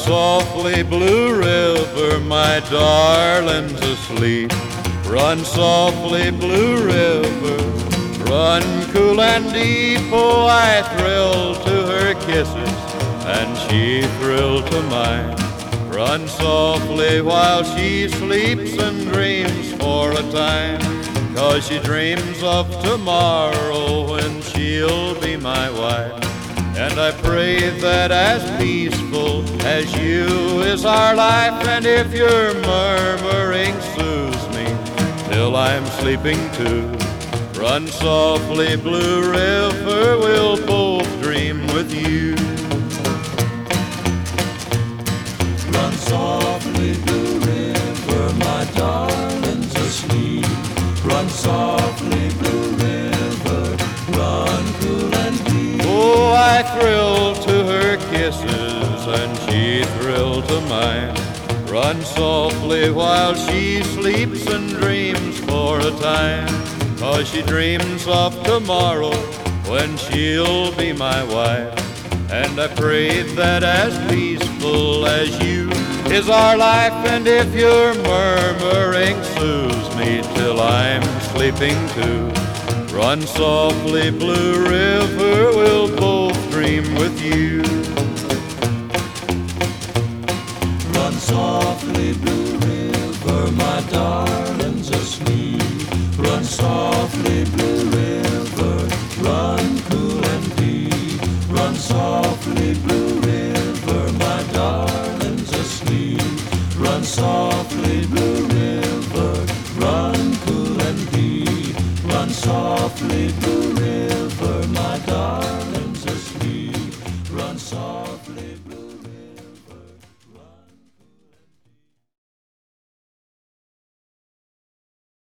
softly, Blue River, my darling's asleep. Run softly, Blue River, run cool and deep. Oh, I thrill to her kisses, and she thrilled to mine. Run softly while she sleeps and dreams for a time, 'cause she dreams of tomorrow when she'll be my wife. And I pray that as peaceful as you is our life, and if your murmuring soothes me till I'm sleeping too, run softly, Blue River, we'll both dream with you. Run softly, Blue River, my darling's asleep. Run softly, Blue River, run cool and deep. Oh, I thrill to her kisses, and she thrilled to mine. Run softly while she sleeps and dreams for a time, 'cause she dreams of tomorrow when she'll be my wife. And I pray that as peaceful as you is our life, and if your murmuring soothes me till I'm sleeping too, run softly, Blue River, we'll both dream with you. Run softly, Blue River, my darling's asleep. Run softly, Blue River, run cool and deep. Run softly, Blue River, my darling's asleep. Run softly, Blue River, run cool and deep. Run softly, Blue